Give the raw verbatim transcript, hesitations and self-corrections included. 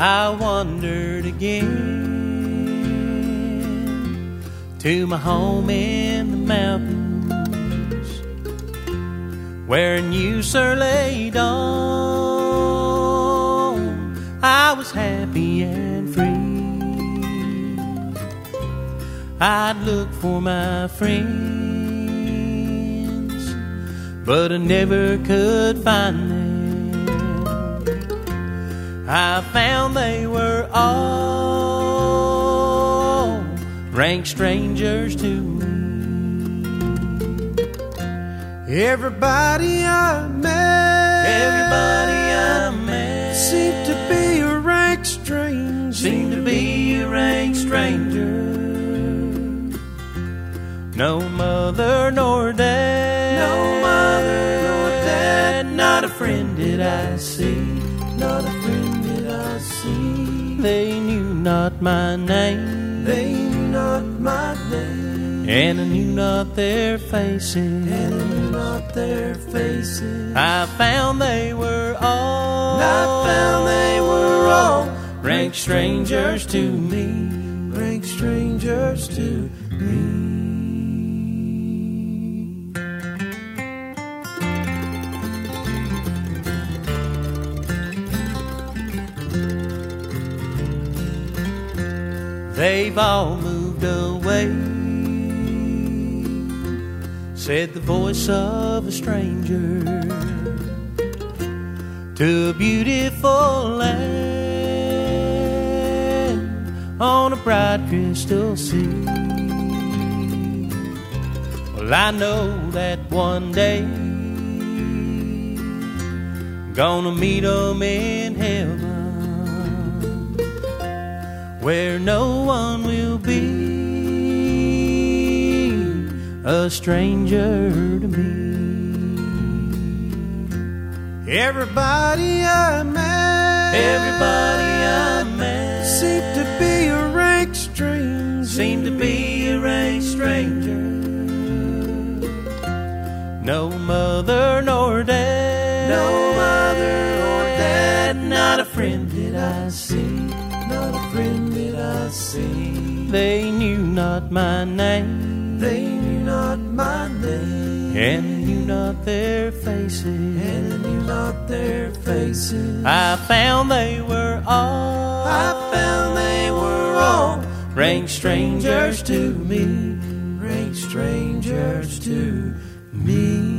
I wandered again to my home in the mountains, wearing you, sir, lay down. I was happy and free. I'd look for my friends, but I never could find them. I found they were all rank strangers to me. Everybody I met, everybody I met seemed to be a rank stranger. Seemed to be a rank stranger. No mother nor dad, no mother nor dad, not a friend did I see, not a friend did I see. They knew not my name, they knew not my name, and I knew not their faces, and I knew not their faces. I found they were all, I found they were all rank strangers to me, rank strangers to me. They've all moved away, said the voice of a stranger, to a beautiful land on a bright crystal sea. Well, I know that one day gonna meet 'em in heaven, where no one will be a stranger to me. Everybody I met, everybody I met seemed to be a rank stranger. Seemed to be a rank stranger. No mother nor dad, no mother nor dad, not a friend did I see, not a friend did I see. They knew not my name, they knew not my name, and I knew not their faces, and I knew not their faces. I found they were all, I found they were all rank strangers to me, rank strangers to me.